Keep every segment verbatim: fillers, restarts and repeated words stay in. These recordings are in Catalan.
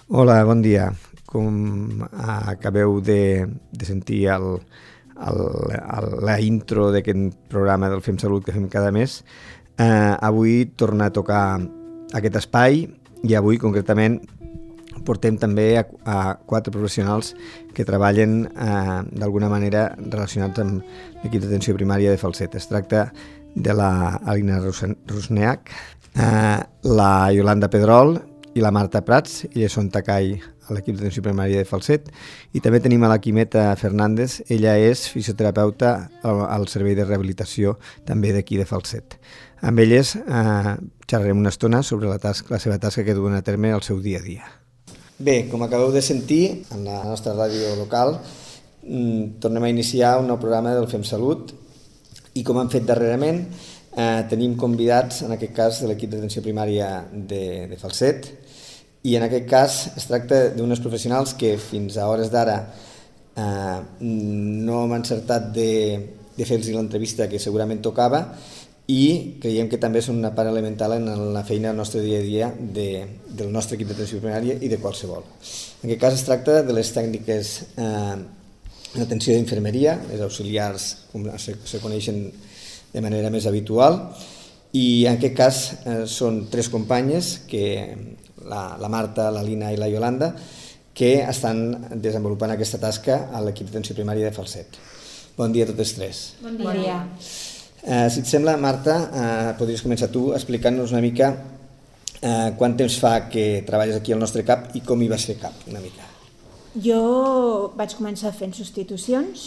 Hola, bon dia. Com acabeu de, de sentir el, el, el, la intro d'aquest programa del Fem Salut que fem cada mes, eh, avui torna a tocar aquest espai i avui concretament portem també a, a quatre professionals que treballen eh, d'alguna manera relacionats amb l'equip d'atenció primària de Falset. Es tracta de la Alina Rusneach, eh, la Yolanda Pedrol i la Marta Prats. Elles són tacai a l'equip d'atenció primària de Falset, i també tenim a la Quimeta Fernández. Ella és fisioterapeuta al servei de rehabilitació també d'aquí de Falset. Amb elles eh, xerrarem una estona sobre la, tasca, la seva tasca que duen a terme al seu dia a dia. Bé, com acabeu de sentir, en la nostra ràdio local tornem a iniciar un nou programa del Fem Salut, i com hem fet darrerament, eh, tenim convidats, en aquest cas de l'equip d'atenció primària de, de Falset, i en aquest cas es tracta d'unes professionals que fins a hores d'ara eh, no hem encertat de, de fer-los l'entrevista que segurament tocava, i creiem que també són una part elemental en la feina del nostre dia a dia de, del nostre equip d'atenció primària i de qualsevol. En aquest cas es tracta de les tècniques eh, en atenció d'infermeria, les auxiliars com se, se coneixen de manera més habitual, i en aquest cas eh, són tres companyes, que la, la Marta, la Lina i la Yolanda, que estan desenvolupant aquesta tasca a l'equip d'atenció primària de Falset. Bon dia a totes tres. Bon dia. Bon dia. Eh, si et sembla, Marta, eh, podries començar tu explicant-nos una mica eh, quant temps fa que treballes aquí al nostre CAP i com hi vas fer CAP, una mica. Jo vaig començar fent substitucions,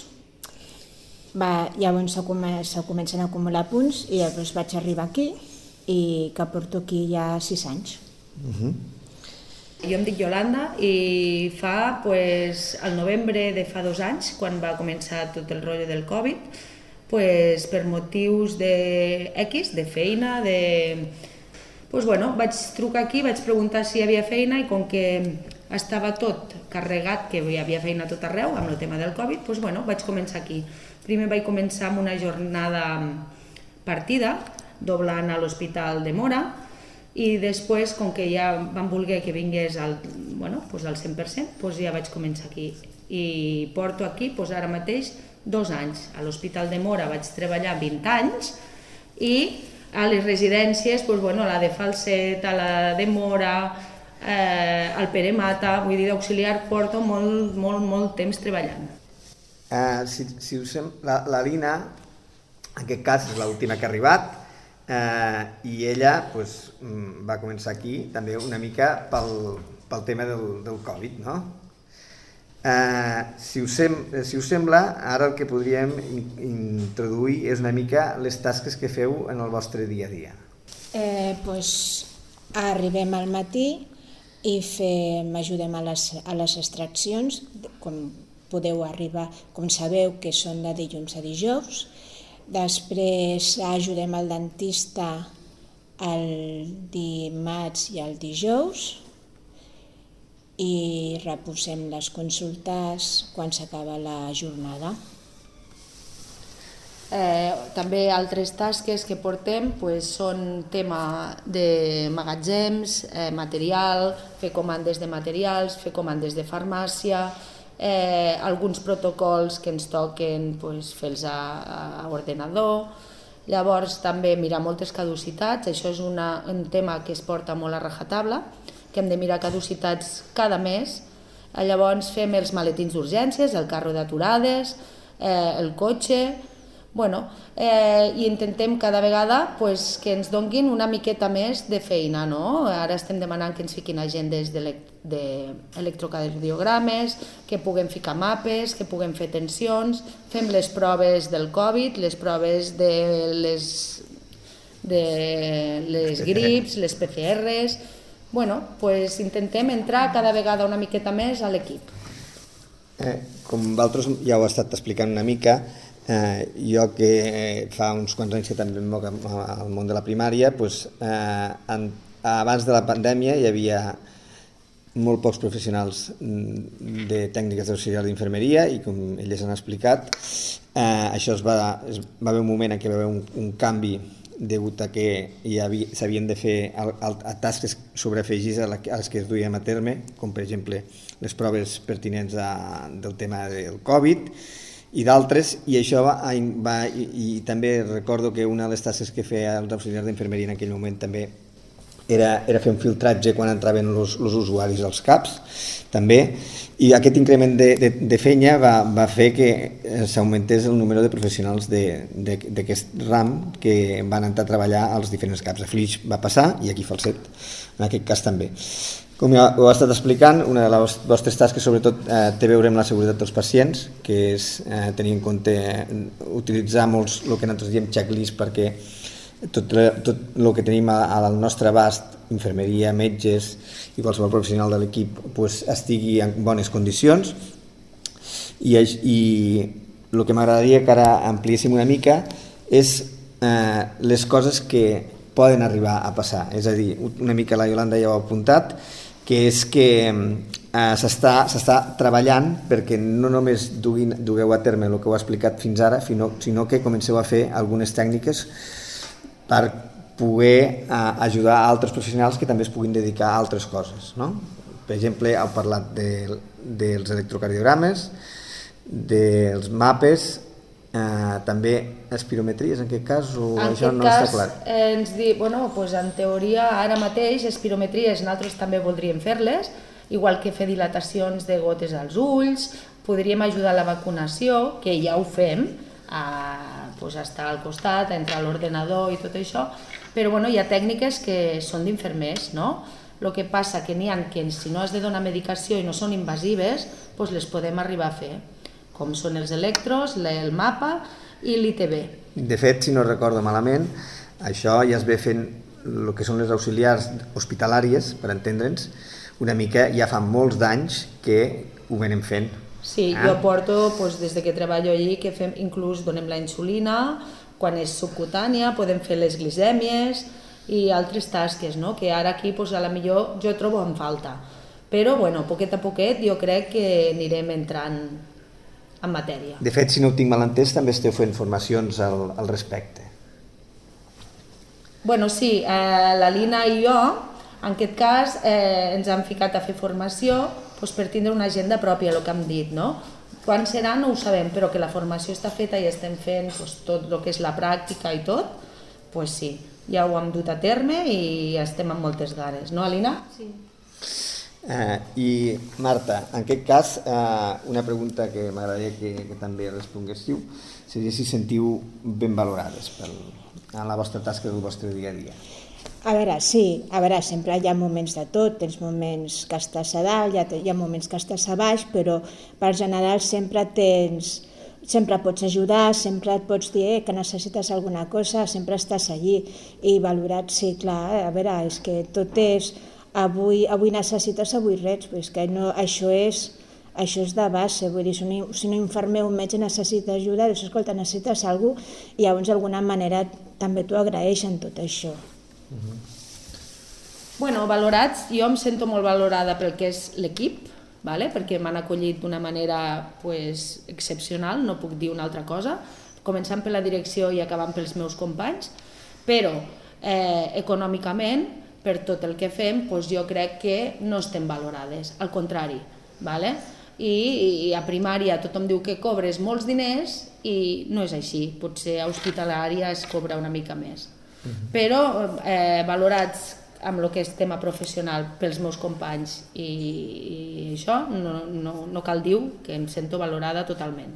va, llavors se, come, se comencen a acumular punts i llavors vaig arribar aquí i que porto aquí ja sis anys. Uh-huh. Jo em dic Yolanda i fa pues, el novembre de fa dos anys, quan va començar tot el rotllo del Covid, pues, per motius de X, de feina, de... Pues, bueno, vaig trucar aquí, vaig preguntar si hi havia feina i com que estava tot carregat, que hi havia feina tot arreu amb el tema del Covid, pues, bueno, vaig començar aquí. Primer vaig començar amb una jornada partida, doblant a l'Hospital de Móra, i després, com que ja van voler que vingués al, bueno, pues al cent per cent, pues ja vaig començar aquí. I porto aquí pues ara mateix dos anys. A l'Hospital de Móra vaig treballar vint anys i a les residències, pues, bueno, la de Falset, a la de Móra, eh, al Pere Mata, vull dir, d'auxiliar porto molt, molt, molt temps treballant. Uh, si, si us sem... la, la Lina, en aquest cas, és l'última que ha arribat, eh, i ella pues, va començar aquí també una mica pel, pel tema del, del Covid, no? Uh, si, us sem... si us sembla, ara el que podríem introduir és una mica les tasques que feu en el vostre dia a dia. Eh, pues, arribem al matí i fem, ajudem a les, a les extraccions, com podeu arribar, com sabeu que són de dilluns a dijous. Després ajudem al dentista el dimarts i el dijous i reposem les consultes quan s'acaba la jornada. Eh, també altres tasques que portem pues, són tema de magatzems, eh, material, fer comandes de materials, fer comandes de farmàcia, eh, alguns protocols que ens toquen pues, fer-los a, a ordenador. Llavors també mirar moltes caducitats, això és una, un tema que es porta molt a rajatabla, que hem de mirar caducitats cada mes. Llavors fem els maletins d'urgències, el carro d'aturades, eh, el cotxe, bueno, eh, i intentem cada vegada pues, que ens donguin una miqueta més de feina, no? Ara estem demanant que ens fiquin agendes d'electrocardiogrames, que puguem ficar mapes, que puguem fer tensions, fem les proves del Covid, les proves de les, de les grips, les P C Rs. Bueno, pues intentem entrar cada vegada una miqueta més a l'equip. Eh, com vosaltres ja ho heu estat explicant una mica, eh, jo que eh, fa uns quants anys que també em moc al món de la primària, pues, eh, en, abans de la pandèmia hi havia molt pocs professionals de tècniques d'auxiliar d'infermeria i com elles han explicat, eh, això es va, es va haver un moment en què va haver un, un canvi degut a que hi havia, s'havien de fer a, a, a tasques sobreafegits a, la, a les que es duien a terme, com per exemple les proves pertinents a, del tema del Covid i d'altres, i això va, va i, i també recordo que una de les tasques que feia els auxiliars d'infermeria en aquell moment també era, era fer un filtratge quan entraven els usuaris als CAPs, també, i aquest increment de, de, de feina va, va fer que s'augmentés el número de professionals d'aquest ram que van entrar a treballar als diferents CAPs. A Flix va passar i aquí a Falset, en aquest cas també. Com ja ho he estat explicant, una de les vostres tasques sobretot eh, té a veure amb la seguretat dels pacients, que és eh, tenir en compte utilitzar molts el que nosaltres diem checklist perquè tot, tot el que tenim al nostre abast, infermeria, metges i qualsevol professional de l'equip pues, estigui en bones condicions i, i el que m'agradaria que ara ampliéssim una mica és eh, les coses que poden arribar a passar, és a dir, una mica la Iolanda ja ho ha apuntat, que és que eh, s'està treballant perquè no només duguin, dugueu a terme el que heu explicat fins ara, sinó, sinó que comenceu a fer algunes tècniques per poder eh, ajudar a altres professionals que també es puguin dedicar a altres coses. No? Per exemple, heu parlat de, dels electrocardiogrames, dels mapes, eh, també espirometries en aquest cas, o en això no cas, està clar? Eh, ens di, bueno, pues en teoria ara mateix espirometries nosaltres també voldríem fer-les, igual que fer dilatacions de gotes als ulls, podríem ajudar a la vacunació, que ja ho fem, a pues, estar al costat, a entrar a l'ordenador i tot això, però bueno, hi ha tècniques que són d'infermers, no? El que passa que n'hi ha que si no has de donar medicació i no són invasives, pues les podem arribar a fer, com són els electros, el mapa i l'I T B. De fet, si no recordo malament, això ja es ve fent el que són les auxiliars hospitalàries, per entendre'ns, una mica ja fa molts d'anys que ho venem fent. Sí, ah. jo porto pues, des de que treballo allí que fem, inclús donem la insulina, quan és subcutània podem fer les glicèmies i altres tasques, no? Que ara aquí pues, a la millor jo trobo en falta. Però bueno, poquet a poquet jo crec que anirem entrant en matèria. De fet, si no ho tinc mal entès, també esteu fent formacions al, al respecte. Bueno, sí, eh, la Lina i jo, en aquest cas, eh, ens han ficat a fer formació doncs per tindre una agenda pròpia, el que hem dit, no? Quan serà no ho sabem, però que la formació està feta i estem fent doncs, tot el que és la pràctica i tot, doncs sí, ja ho hem dut a terme i estem amb moltes ganes, no, Alina? Sí. Eh, I Marta, en aquest cas, eh, una pregunta que m'agradaria que, que també responguéssiu seria si sentiu ben valorades pel, en la vostra tasca del vostre dia a dia. A veure, sí, a veure, sempre hi ha moments de tot, tens moments que estàs a dalt, hi ha moments que estàs a baix, però per general sempre tens, sempre pots ajudar, sempre et pots dir eh, que necessites alguna cosa, sempre estàs allí i valorat, sí, clar, a veure, és que tot és, avui, avui necessites, avui res, però és que no, això és, això és de base, vull dir, si un, si un infermer o un metge necessita ajuda, doncs escolta, necessites alguna cosa, i llavors d'alguna manera també t'ho agraeixen tot això. Uh-huh. Bueno, valorats, jo em sento molt valorada pel que és l'equip, vale? Perquè m'han acollit d'una manera pues, excepcional, no puc dir una altra cosa, començant per la direcció i acabant pels meus companys, però eh, econòmicament, per tot el que fem, pues, jo crec que no estem valorades, al contrari, vale? I, i a primària tothom diu que cobres molts diners i no és així, potser a hospitalària es cobra una mica més. Però eh, valorats amb el que és tema professional pels meus companys i, i això no, no, no cal dir que em sento valorada totalment.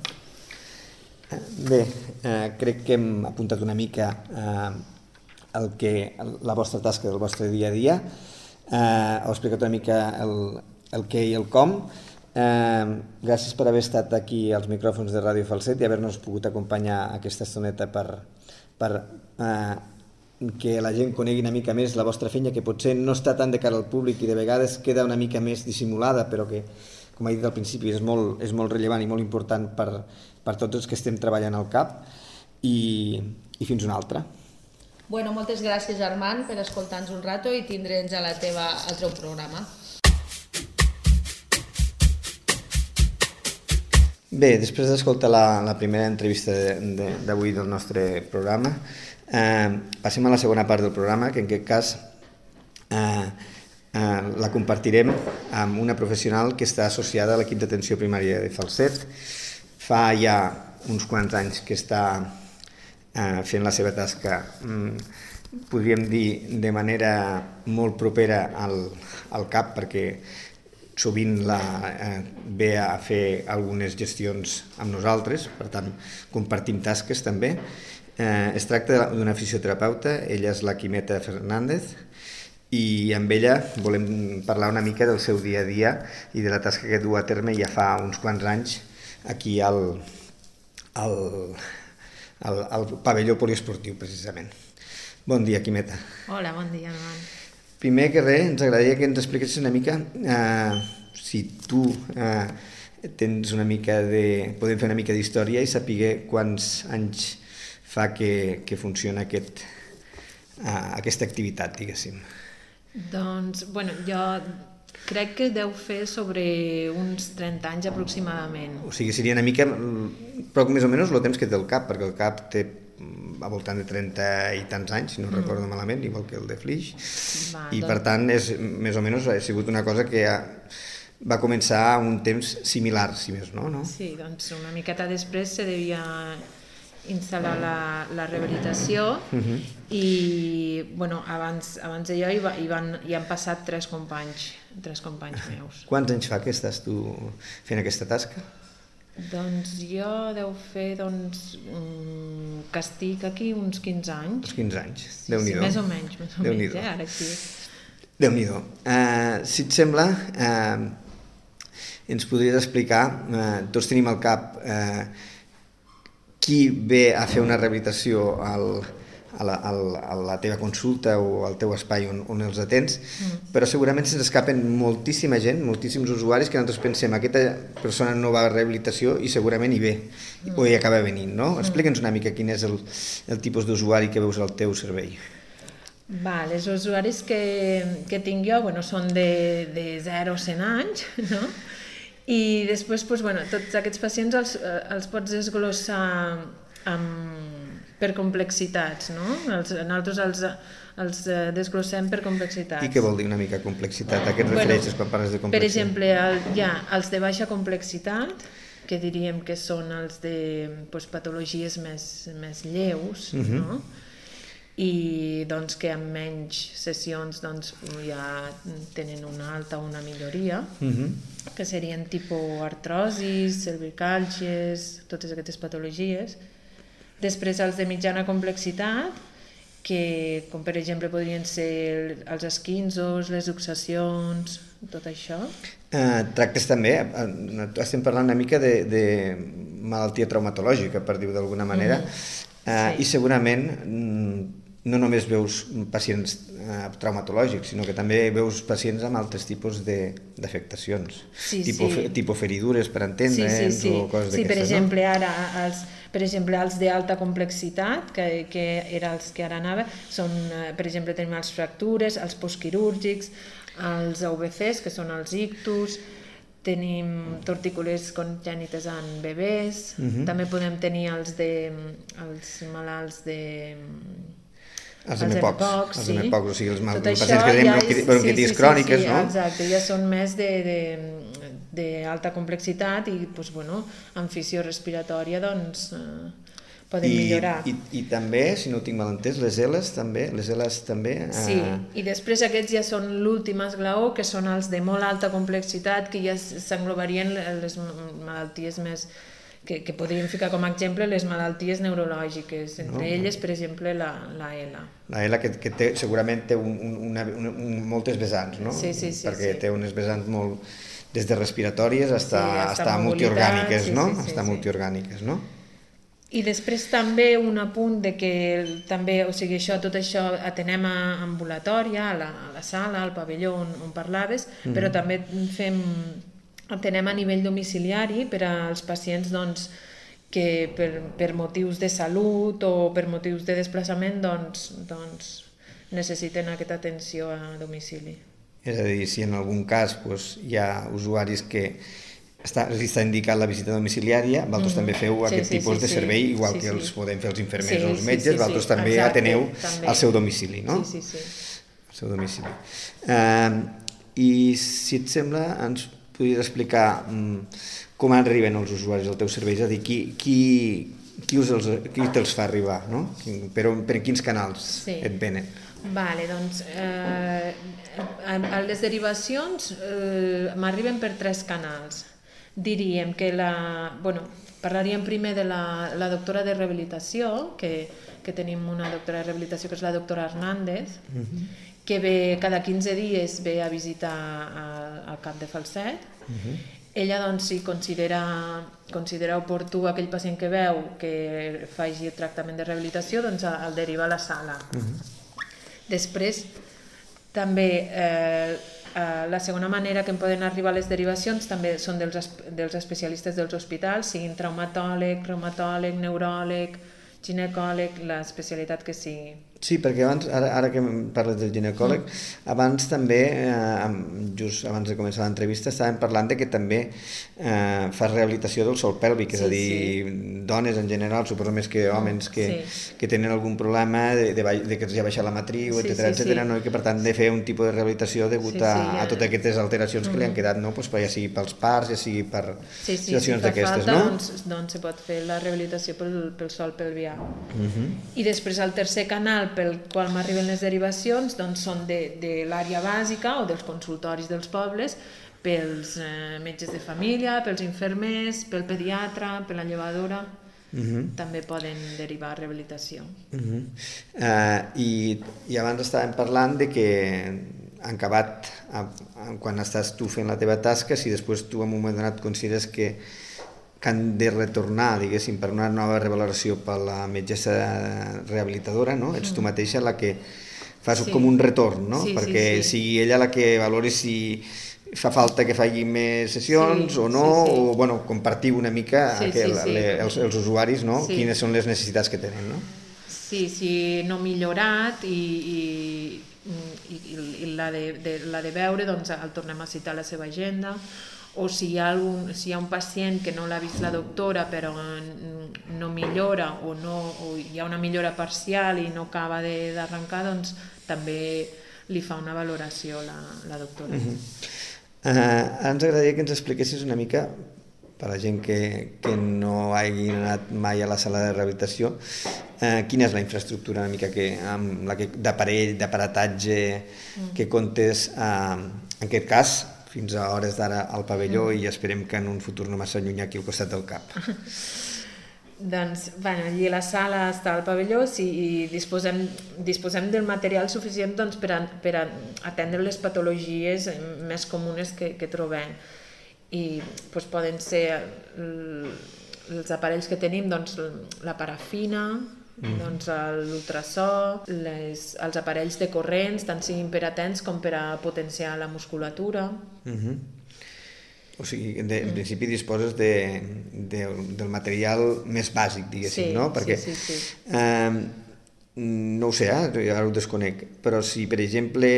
Bé, eh, crec que hem apuntat una mica eh, el que, la vostra tasca del vostre dia a dia, eh, heu explicat una mica el, el què i el com. Eh, gràcies per haver estat aquí als micròfons de Ràdio Falset i haver-nos pogut acompanyar aquesta estoneta per, per eh, que la gent conegui una mica més la vostra feina, que potser no està tant de cara al públic i de vegades queda una mica més dissimulada, però que, com he dit al principi, és molt, és molt rellevant i molt important per, per tots els que estem treballant al C A P, i, i fins una altra. Bueno, moltes gràcies, Armand, per escoltar-nos un rato i tindre'ns a la teva, al teu programa. Bé, després d'escoltar la, la primera entrevista d'avui de, de, del nostre programa, eh, passem a la segona part del programa, que en aquest cas eh, eh, la compartirem amb una professional que està associada a l'equip d'atenció primària de Falset. Fa ja uns quants anys que està eh, fent la seva tasca, mm, podríem dir, de manera molt propera al, al CAP, perquè sovint la, eh, ve a fer algunes gestions amb nosaltres, per tant compartim tasques també. Eh, es tracta d'una fisioterapeuta, ella és la Quimeta Fernández, i amb ella volem parlar una mica del seu dia a dia i de la tasca que du a terme ja fa uns quants anys aquí al, al, al, al pavelló poliesportiu, precisament. Bon dia, Quimeta. Hola, bon dia, Joan. Primer que res, ens agradaria que ens expliquessis una mica eh, si tu eh, tens una mica de... podem fer una mica d'història i saber quants anys fa que, que funciona aquest, eh, aquesta activitat, diguéssim. Doncs, bueno, jo crec que deu fer sobre uns trenta anys aproximadament. O sigui, seria una mica, però més o menys el temps que té el CAP, perquè el CAP té a voltant de trenta i tants anys, si no mm. recordo malament, igual que el de Flix, va, i doncs... per tant és, més o menys ha sigut una cosa que ha, va començar a un temps similar, si més no, no? Sí, doncs una miqueta després se devia instal·lar la, la rehabilitació uh-huh. i bueno, abans, abans d'allò hi, va, hi, van, hi han passat tres companys, tres companys meus. Quants anys fa que estàs tu fent aquesta tasca? Doncs jo deu fer, doncs, que estic aquí uns quinze anys. Uns quinze anys, sí, Déu-n'hi-do. Sí, més o menys, més o menys, eh? Ara sí. Déu-n'hi-do. Uh, si et sembla, uh, ens podries explicar, uh, tots tenim al cap uh, qui ve a fer una rehabilitació al, a, la, a la teva consulta o al teu espai on, on els atens, mm. però segurament se'ns escapen moltíssima gent, moltíssims usuaris que nosaltres pensem aquesta persona no va a rehabilitació i segurament hi ve, mm. o hi acaba venint, no? Mm. Explica'ns una mica quin és el, el tipus d'usuari que veus al teu servei. Va, els usuaris que, que tinc jo bueno, són de, de zero a cent anys, no? I després, doncs, bueno, tots aquests pacients els, els pots desglossar amb, per complexitats, no? Els, nosaltres els, els desglossem per complexitats. I què vol dir una mica complexitat? A què et refereixes bueno, quan parles de complexitat? Per exemple, el, hi ha els de baixa complexitat, que diríem que són els de doncs, patologies més, més lleus, uh-huh. no? I doncs, que amb menys sessions doncs, ja tenen una alta o una milloria, uh-huh. que serien tipus artrosis, cervicàlgies, totes aquestes patologies. Després els de mitjana complexitat, que com per exemple podrien ser els esquinços, les luxacions, tot això. Eh, tractes també, eh, estem parlant una mica de, de malaltia traumatològica, per dir-ho d'alguna manera, mm-hmm. eh, sí. I segurament no només veus pacients eh, traumatològics, sinó que també veus pacients amb altres tipus d'afectacions, sí, tipus, sí. tipus feridures, per entendre'ns, sí, sí, sí. o coses d'aquestes. Sí, per exemple, no? ara, els, per exemple, els d'alta complexitat, que, que eren els que ara anava, són, per exemple, tenim les fractures, els postquirúrgics, els A V Cs, que són els ictus, tenim tortícolis congènites en bebès, uh-huh. també podem tenir els, de, els malalts de... Els M P O C, els sí. M P O C, o sigui, els, mal, els pacients que tenen ja bronquitis sí, sí, cròniques, sí, sí, no? Exacte, ja són més d'alta complexitat i, doncs, bueno, amb fisiorespiratòria, doncs, eh, poden I, millorar. I, I també, si no ho tinc mal entès, les L's també, les L's també... Eh... Sí, i després aquests ja són l'últim esglaó, que són els de molt alta complexitat, que ja s'englobarien les malalties més... Que, que podríem ficar com a exemple les malalties neurològiques, entre no, elles, per exemple, la, la L. La L, que, que té, segurament té un, una, una, un, moltes vessants, no? Sí, sí, sí. Perquè sí. té unes vessants molt... des de respiratòries fins sí, a multiorgàniques, sí, no? Sí, sí, fins a sí, multiorgàniques, no? I després també un apunt de que també, o sigui, això, tot això atenem a ambulatòria, a la, a la sala, al pavelló on, on parlaves, mm. però també fem... atenem a nivell domiciliari per als pacients doncs, que per, per motius de salut o per motius de desplaçament doncs, doncs, necessiten aquesta atenció a domicili. És a dir, si en algun cas doncs, hi ha usuaris que està, està indicat la visita domiciliària, vosaltres mm. també feu sí, aquest sí, tipus sí, de servei, sí, igual sí, que sí. els podem fer els infermers sí, o els metges, sí, sí, vosaltres sí. també Exacte, ateneu també. al seu domicili, no? Sí, sí, sí. Al seu domicili. Uh, I si et sembla, ens podries explicar um, com arriben els usuaris al teu servei, és a dir, qui, qui, qui, us els, qui te'ls fa arribar, no? Per, per quins canals sí. et venen? Vale, doncs eh, a les derivacions eh, m'arriben per tres canals. Diríem que la... Bueno, parlaríem primer de la, la doctora de rehabilitació, que, que tenim una doctora de rehabilitació que és la doctora Hernández, uh-huh. que ve cada quinze dies ve a visitar al, al Camp de Falset. Uh-huh. Ella doncs, si considera, considera oportú aquell pacient que veu que faci el tractament de rehabilitació, doncs el deriva a la sala. Uh-huh. Després, també, eh, la segona manera que em poden arribar les derivacions també són dels, dels especialistes dels hospitals, siguin traumatòleg, reumatòleg, neuròleg, ginecòleg, l'especialitat que sigui. Sí, perquè abans, ara, ara que parles del ginecòleg, mm. abans també, eh, just abans de començar l'entrevista, estàvem parlant de que també eh, fas rehabilitació del sòl pèlvic, sí, és a dir, sí. dones en general, suposo més que homes que, sí. que tenen algun problema de, de, de que els ha baixat la matriu, sí, etcètera, sí, etcètera, sí. no? I que per tant de fer un tipus de rehabilitació degut sí, sí, a, ja. a totes aquestes alteracions mm. que li han quedat, no? Pues, ja sigui pels parts, ja sigui per sí, sí, situacions si d'aquestes, no? Doncs, doncs se pot fer la rehabilitació pel, pel sòl pelvià. Mm-hmm. I després el tercer canal pel qual m'arriben les derivacions doncs són de, de l'àrea bàsica o dels consultoris dels pobles, pels eh, metges de família, pels infermers, pel pediatre, per la llevadora, uh-huh. també poden derivar a rehabilitació. Uh-huh. uh, i, I abans estàvem parlant de que han acabat, a, a, quan estàs tu fent la teva tasca, si després tu en un moment donat consideres que que han de retornar, diguéssim, per una nova revaloració per la metgessa rehabilitadora, no? Ets tu mateixa la que fas sí. com un retorn, no? Sí, perquè sí, sí. sigui ella la que valori si fa falta que faci més sessions sí, o no, sí, sí. o bueno, compartir una mica sí, que sí, sí. Le, els, els usuaris, no? Sí. Quines són les necessitats que tenen, no? Sí, sí, no millorat i, i, i, i la, de, de, la de veure, doncs el tornem a citar a la seva agenda, o si hi ha, algun, si hi ha un pacient que no l'ha vist la doctora però no millora o, no, o hi ha una millora parcial i no acaba d'arrencar, doncs també li fa una valoració la, la doctora. Uh-huh. uh, ens agradaria que ens expliquessis una mica, per a la gent que, que no hagi anat mai a la sala de rehabilitació, uh, quina és la infraestructura una mica que, amb la que, d'aparell, d'aparatatge uh-huh. que comptes, uh, en aquest cas, fins a hores d'ara al pavelló mm. i esperem que en un futur no massa llunyà aquí al costat del cap. Doncs, bueno, allí la sala està al pavelló sí, i disposem, disposem del material suficient doncs, per, a, per a atendre les patologies més comunes que, que trobem. I doncs, poden ser els aparells que tenim, doncs, la parafina, Mm. doncs l'ultrasò, els aparells de corrents, tant siguin per a tens com per a potenciar la musculatura. Mm-hmm. O sigui, de, en principi disposes de, de, del material més bàsic, diguéssim, sí, no? Perquè, sí, sí, sí. Eh, no ho sé, eh? Ara ho desconec, però si, per exemple,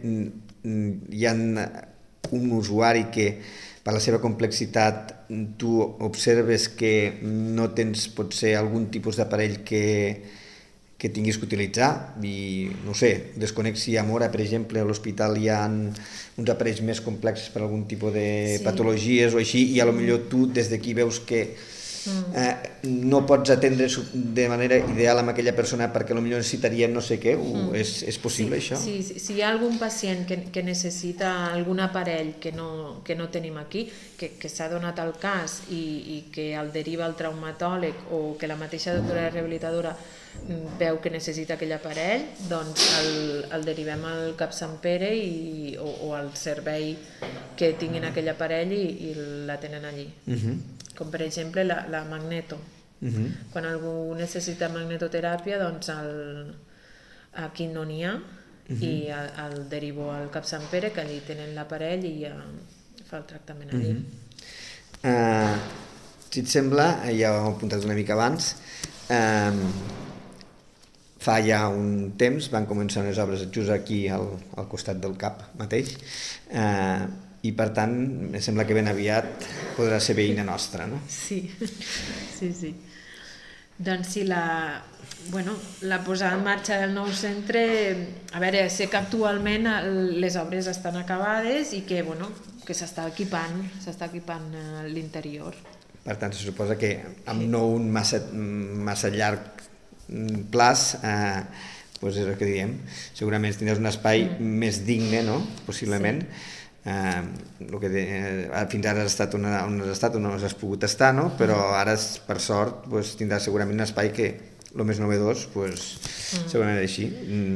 hi ha un usuari que per la seva complexitat tu observes que no tens potser algun tipus d'aparell que, que tinguis que utilitzar i no sé, desconec si a Mora per exemple a l'hospital hi ha uns aparells més complexos per algun tipus de sí. patologies o així i a lo millor tu des d'aquí veus que eh, no pots atendre de manera ideal amb aquella persona perquè potser necessitaria no sé què, mm. és, és possible sí, això? Sí, sí, si hi ha algun pacient que, que necessita algun aparell que no, que no tenim aquí, que, que s'ha donat el cas i, i que el deriva al traumatòleg o que la mateixa doctora rehabilitadora veu que necessita aquell aparell, doncs el, el derivem al Cap Sant Pere i, o, o al servei que tinguin aquell aparell i, i l'atenen allí. Uh-huh. Com per exemple la, la magneto. Uh-huh. Quan algú necessita magnetoteràpia, doncs el, aquí no n'hi ha uh-huh. i el, el derivo al Cap Sant Pere, que allí tenen l'aparell i ja fa el tractament allí. Uh-huh. uh, si et sembla, ja ho hem apuntat una mica abans, uh, fa ja un temps van començar les obres just aquí al, al costat del cap mateix, uh, i per tant em sembla que ben aviat podrà ser veïna nostra, no? Sí, sí, sí. Doncs sí, la, bueno, la posada en marxa del nou centre, a veure, sé que actualment les obres estan acabades i que, bueno, que s'està equipant, s'està equipant l'interior. Per tant, se suposa que amb no un massa, massa llarg plaç, eh, doncs és el que diem, segurament tindràs un espai mm. més digne, no?, possiblement. Sí. Eh, el que de, eh, fins ara has estat on, on has estat, on has pogut estar, no? Però ara, per sort, doncs, tindràs segurament un espai que el més novedós, doncs, mm. segurament així.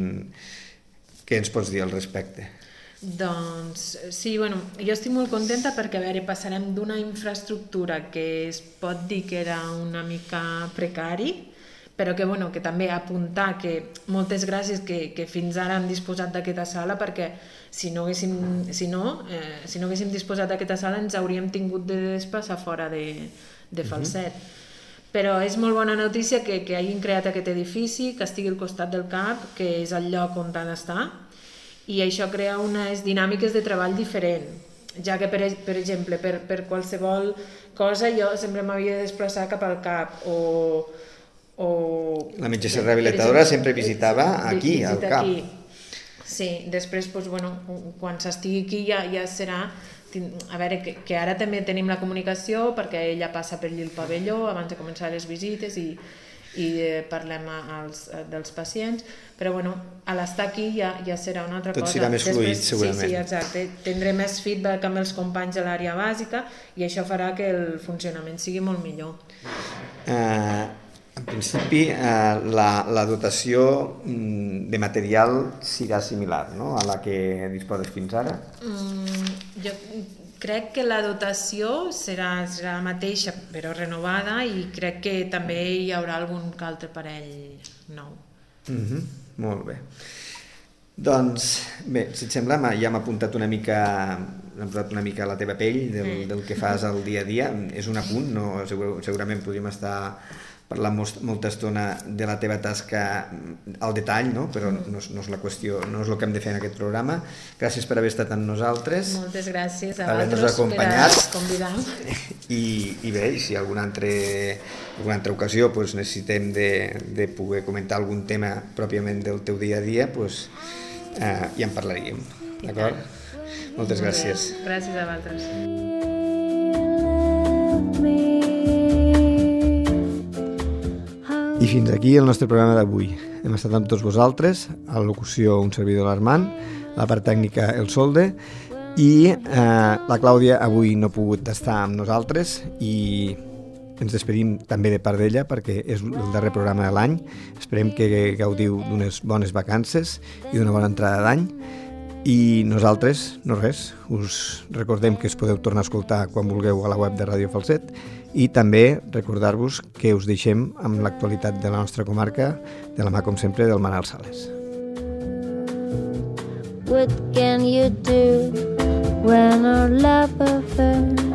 Mm. Què ens pots dir al respecte? Doncs sí, bueno, jo estic molt contenta perquè, a veure, passarem d'una infraestructura que es pot dir que era una mica precari, però que, bueno, que també apuntar que moltes gràcies que, que fins ara hem disposat d'aquesta sala, perquè si no haguéssim, si no, eh, si no haguéssim disposat d'aquesta sala ens hauríem tingut de desplaçar fora de, de Falset. Uh-huh. Però és molt bona notícia que, que hagin creat aquest edifici, que estigui al costat del C A P, que és el lloc on ha d'estar, i això crea unes dinàmiques de treball diferent, ja que, per, per exemple, per, per qualsevol cosa jo sempre m'havia de desplaçar cap al C A P, o O, la metgessa rehabilitadora sempre visitava aquí, al C A P. Aquí. Sí, després, doncs, bueno, quan s'estigui aquí ja, ja serà... A veure, que, que ara també tenim la comunicació perquè ella passa per allí el pavelló abans de començar les visites i, i parlem als, dels pacients, però bueno, a l'estar aquí ja, ja serà una altra Tot cosa. Tot serà més després, fluid, segurament. Sí, sí, exacte. Tindré més feedback amb els companys de l'àrea bàsica i això farà que el funcionament sigui molt millor. Uh... En principi, eh, la, la dotació de material serà similar, no?, a la que disposes fins ara? Mm, jo crec que la dotació serà, serà la mateixa, però renovada, i crec que també hi haurà algun altre parell nou. Mm-hmm, molt bé. Doncs, bé, si et sembla, ja hem apuntat una mica, hem posat una mica a la teva pell del, mm. del que fas al dia a dia. És un apunt, no? Segur, segurament podríem estar parlar molta estona de la teva tasca al detall, no? Però no és, no és la qüestió, no és el que hem de fer en aquest programa. Gràcies per haver estat amb nosaltres. Moltes gràcies a vosaltres per haver convidat. I, i bé, si alguna altra, alguna altra ocasió pues, necessitem de, de poder comentar algun tema pròpiament del teu dia a dia, pues, eh, ja en parlaríem. D'acord? Moltes gràcies. Gràcies a vosaltres. I fins aquí el nostre programa d'avui. Hem estat amb tots vosaltres, a la locució un servidor l'Armand, a la part tècnica el Solde, i eh, la Clàudia avui no ha pogut estar amb nosaltres i ens despedim també de part d'ella perquè és el darrer programa de l'any. Esperem que gaudiu d'unes bones vacances i d'una bona entrada d'any. I nosaltres, no res, us recordem que es podeu tornar a escoltar quan vulgueu a la web de Ràdio Falset i també recordar-vos que us deixem amb l'actualitat de la nostra comarca de la mà, com sempre, del Manel Sales. What can you do when our love affair